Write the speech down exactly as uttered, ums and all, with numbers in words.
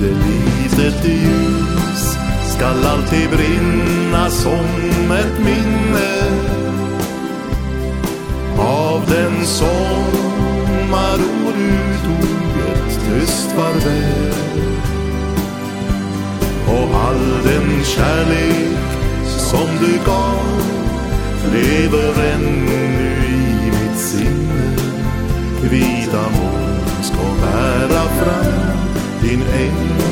det litet ljus skall alltid brinna som ett minne av den sommarår du tog ett tyst farväl. Och all den kärlek som du gav lever ännu i mitt sinne. Vita moln ska bära fram din ängel